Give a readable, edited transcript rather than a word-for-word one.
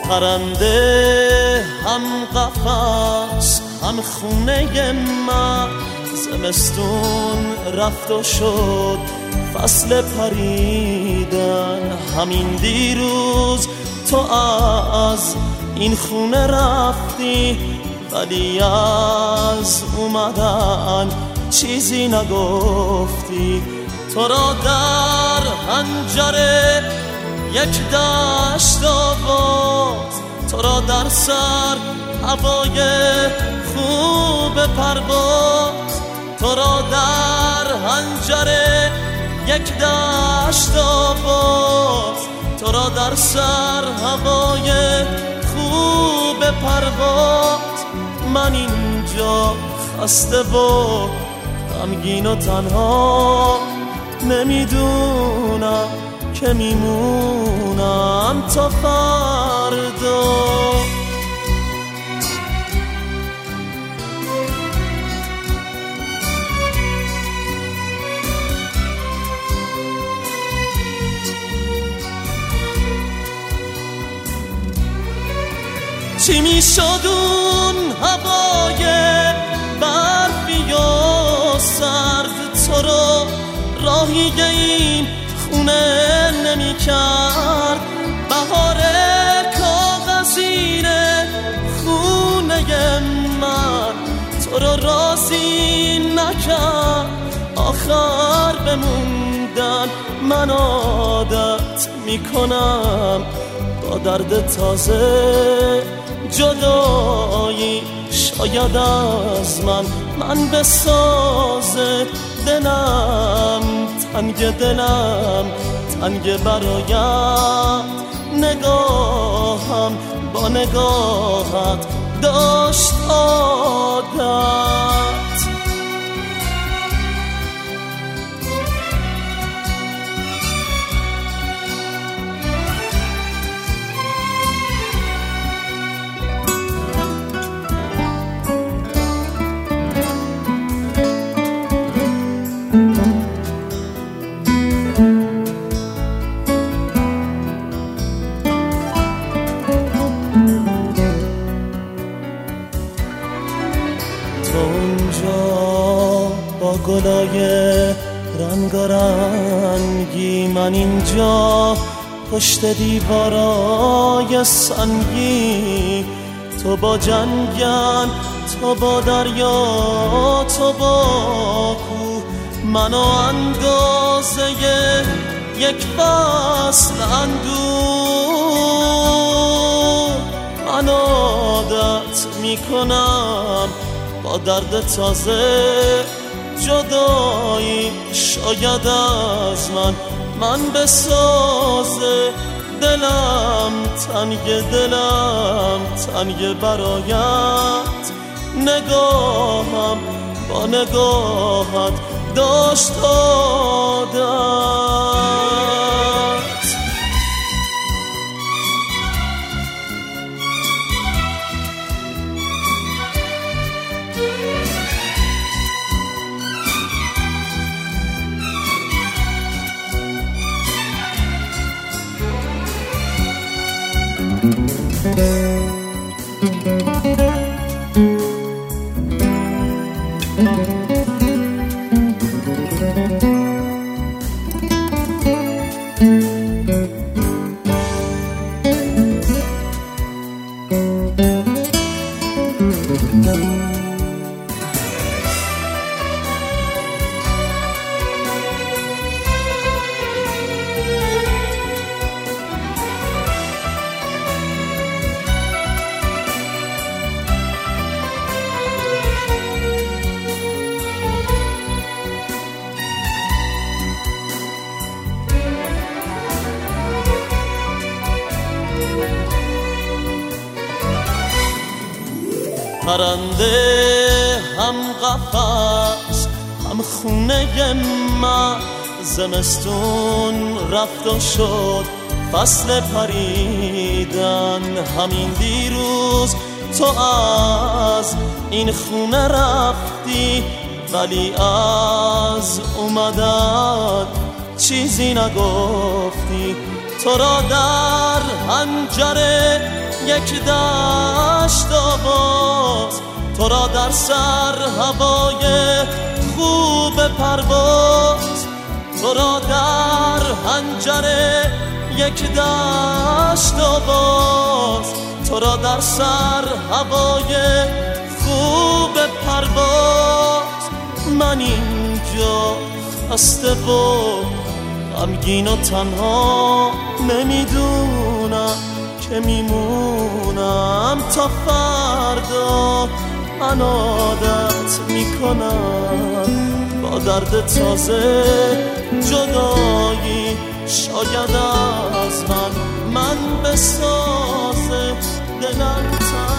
پرنده هم قفس هم خونه من، زمستون رفت و شد فصل پریدن. همین دیروز تو از این خونه رفتی، ولی از اومدن چیزی نگفتی. تو را در حنجره یک دشت آواز، تو را در سر هوای خوب پرواز. تو را در حنجره یک دشت آواز، تو را در سر هوای خوب پرواز. من اینجا خسته و غمگین و تنها، نمیدونم که میمونم تا فردا. چی میشد اون هوای برفی و سرد، تو رو راهی این خونه نمی کرد. بهار کاغذین خونه من تو رو راضی نکرد. آخر بموندن من عادت میکنم، با درد تازه جدایی شاید از من بسازه. دلم تنگ برایت، نگاهم با نگاهت داشت عادت. با گلای رنگارنگی، من اینجا پشت دیوارای سنگی. تو با جنگل، تو با دریا، تو با کوه، منو اندازه یک فصل اندوه. من عادت میکنم با درد تازه جدایی شاید از من بسازه. دلم تنگ برایت، نگاهم با نگاهت داشت عادت. پرنده هم قفس هم خونه من، زمستون رفت و شد فصل پریدن. همین دیروز تو از این خونه رفتی، ولی از اومدن چیزی نگفتی. تو را در حنجره یک دشت آواز، تو را در سر هوای خوب پرواز، تو را در حنجره یک دشت آواز، تو را در سر هوای خوب پرواز. من اینجا خسته و غمگین و تنها نمیدونم که میمونم تا فردا. من عادت میکنم با درد تازه جدایی، شاید از من بسازه دلم.